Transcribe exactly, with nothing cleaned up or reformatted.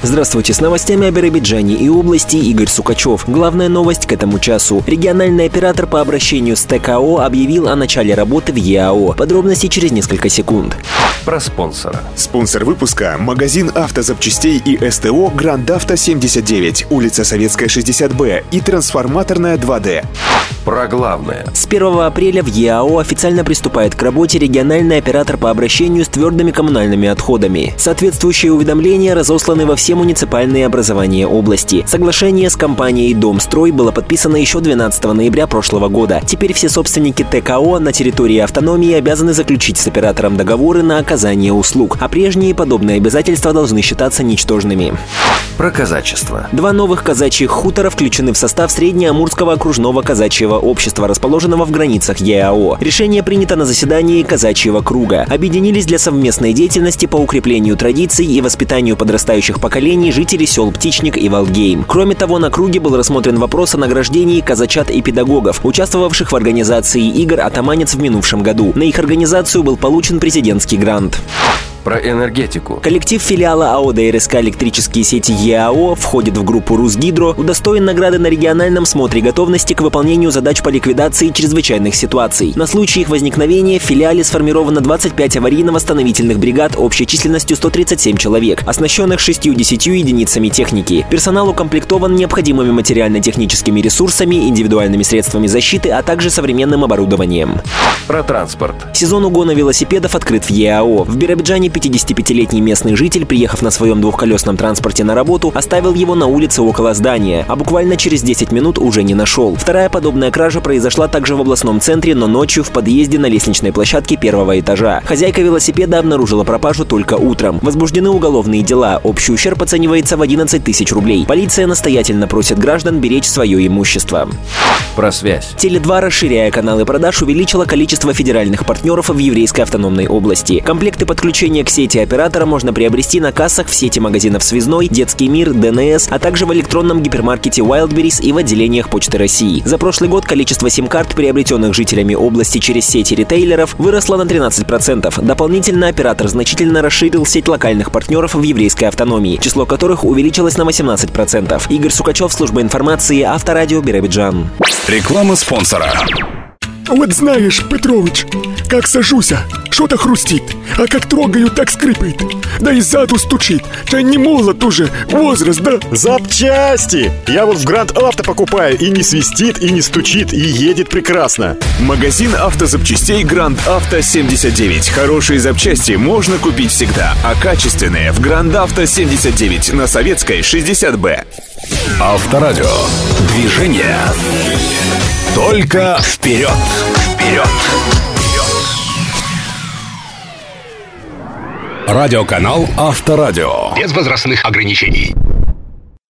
Здравствуйте, с новостями о Биробиджане и области Игорь Сукачев. Главная новость к этому часу. Региональный оператор по обращению с ТКО объявил о начале работы в ЕАО. Подробности через несколько секунд. Про спонсора. Спонсор выпуска – магазин автозапчастей и СТО «Гранд Авто семьдесят девять», улица Советская, шестьдесят Б и трансформаторная два Д. Про главное. С первого апреля в ЕАО официально приступает к работе региональный оператор по обращению с твердыми коммунальными отходами. Соответствующие уведомления разосланы во все муниципальные образования области. Соглашение с компанией «Домстрой» было подписано еще двенадцатого ноября прошлого года. Теперь все собственники ТКО на территории автономии обязаны заключить с оператором договоры на оказание услуг, а прежние подобные обязательства должны считаться ничтожными. Про казачество. Два новых казачьих хутора включены в состав Среднеамурского окружного казачьего общества, расположенного в границах ЕАО. Решение принято на заседании казачьего круга. Объединились для совместной деятельности по укреплению традиций и воспитанию подрастающих поколений жителей сел Птичник и Валгейм. Кроме того, на круге был рассмотрен вопрос о награждении казачат и педагогов, участвовавших в организации игр «Атаманец» в минувшем году. На их организацию был получен президентский грант. Про энергетику. Коллектив филиала АО ДРСК «Электрические сети ЕАО» входит в группу «Русгидро», удостоен награды на региональном смотре готовности к выполнению задач по ликвидации чрезвычайных ситуаций. На случай их возникновения в филиале сформировано двадцать пять аварийно-восстановительных бригад общей численностью сто тридцать семь человек, оснащенных шестьюдесятью единицами техники. Персонал укомплектован необходимыми материально-техническими ресурсами, индивидуальными средствами защиты, а также современным оборудованием. Про транспорт. Сезон угона велосипедов открыт в ЕАО. В Биробиджане пятидесятипятилетний местный житель, приехав на своем двухколесном транспорте на работу, оставил его на улице около здания, а буквально через десять минут уже не нашел. Вторая подобная кража произошла также в областном центре, но ночью в подъезде на лестничной площадке первого этажа. Хозяйка велосипеда обнаружила пропажу только утром. Возбуждены уголовные дела. Общий ущерб оценивается в одиннадцать тысяч рублей. Полиция настоятельно просит граждан беречь свое имущество. Про связь. Теле два, расширяя каналы продаж, увеличила количество федеральных партнеров в Еврейской автономной области. Комплекты подключения к сети оператора можно приобрести на кассах в сети магазинов «Связной», «Детский мир», ДНС, а также в электронном гипермаркете Wildberries и в отделениях Почты России. За прошлый год количество сим-карт, приобретенных жителями области через сети ритейлеров, выросло на тринадцать процентов. Дополнительно оператор значительно расширил сеть локальных партнеров в Еврейской автономии, число которых увеличилось на восемнадцать процентов. Игорь Сукачев, служба информации, Авторадио, Биробиджан. Реклама спонсора. Вот знаешь, Петрович, как сажуся, что-то хрустит, а как трогаю, так скрипит. Да и сзаду стучит. Да не молод уже, возраст, да? Запчасти! Я вот в Гранд Авто покупаю, и не свистит, и не стучит, и едет прекрасно. Магазин автозапчастей «Гранд Авто семьдесят девять». Хорошие запчасти можно купить всегда, а качественные в «Гранд Авто семьдесят девять» на Советской, шестьдесят Б. Авторадио. Движение. Только вперед! Вперед! Радиоканал Авторадио. Без возрастных ограничений.